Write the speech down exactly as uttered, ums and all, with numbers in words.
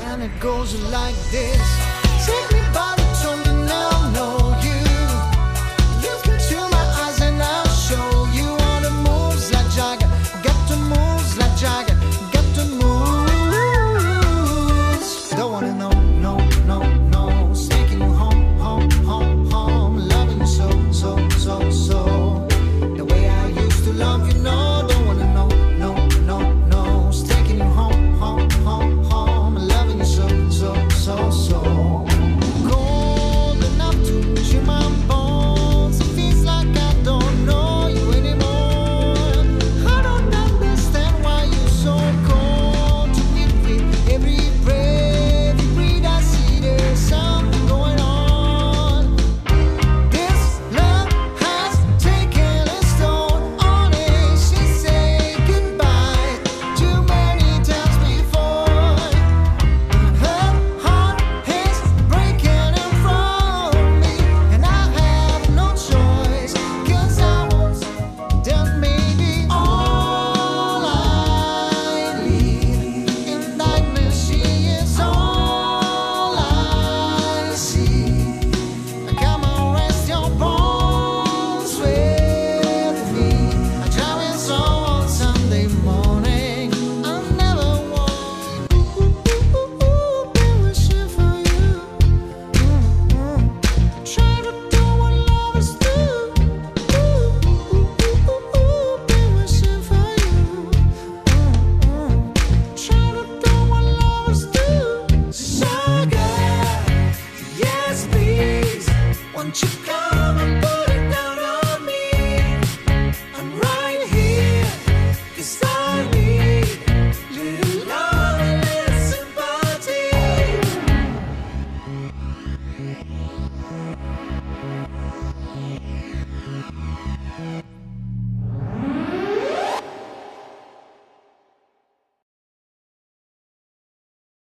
and it goes like this. Take me by the tongue and I'll know you. Look into my eyes and I'll show you all the moves like Jagger. Got the moves like Jagger. Got the moves. Don't wanna know, no, no, no. Taking you home, home, home, home. Loving you so, so, so, so. The way I used to love you, no. Don't wanna know, no, no, no. It's taking you home, home, home, home. Loving you so, so, so, so. Cold enough to chill my bones. It feels like I don't know you anymore. I don't understand why you're so cold to me. Every breath you breathe, I see there's something going on. This love has taken its toll on it. She said goodbye too many times before. Her heart is breaking in front of me, and I have no choice, 'cause I was done. Maybe all I need in darkness, she is all I see. Come on, rest your bones with me. I drive in song on Sunday morning. I never want. Been wishing for you. Try to do what lovers do. Been wishing for you. Try to do what lovers do. Sugar, yes please. Won't you come and put it down on me? I'm right here, 'cause I need little love and little sympathy.